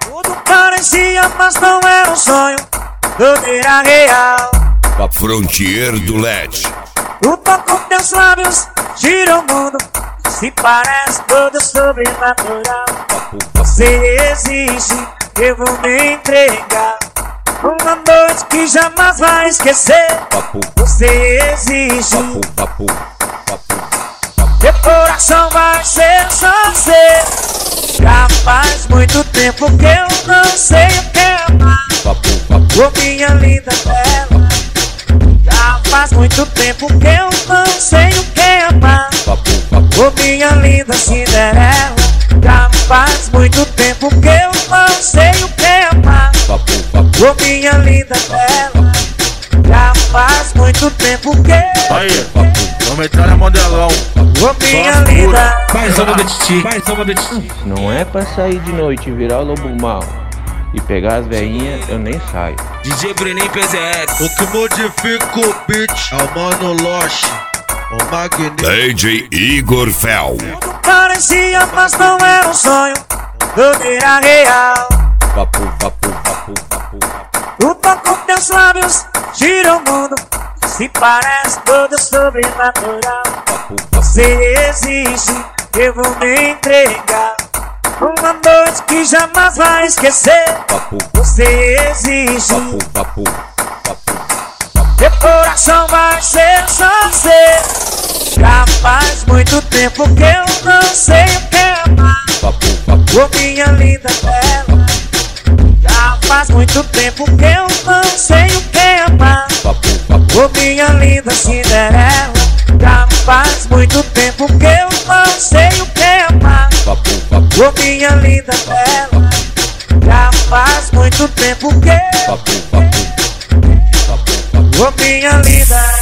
Tudo parecia, mas não era um sonho, tudo era real. A Frontier do LED. O toque com teus lábios gira o mundo, se parece tudo sobrenatural. Você existe, eu vou me entregar. Uma noite que jamais vai esquecer. Você existe, meu coração vai ser só você. Já faz muito tempo que eu não sei o que é amar. Ô minha linda bela, já faz muito tempo que eu não sei o que é amar. Ô minha linda Cinderela, já faz muito tempo que eu não sei o que é amar. Ô minha linda bela, já faz muito tempo que eu... Aí, vamos entrar na modelão. Ô minha linda, Mais uma do Titi, mais uma do Titi. Não é pra sair de noite e virar o lobo mal e pegar as veinhas, eu nem saio. DJ Breninho PZS. O que modifica o beat é o Mano Loche, o Magnífico. DJ Igor Fel. tudo parecia, mas não era um sonho, tudo era real. O toque com teus lábios gira o mundo, se parece tudo sobrenatural. Você existe, eu vou me entregar. Uma noite que jamais vai esquecer. Você existe, meu coração vai ser só você. Já faz muito tempo que eu não sei o que é amar. Ô minha linda bela, já faz muito tempo que eu não sei o que é amar. Ô minha linda Cinderela, já faz muito tempo que eu não sei o que é amar. Ô minha linda bela, já faz muito tempo que... Ô minha linda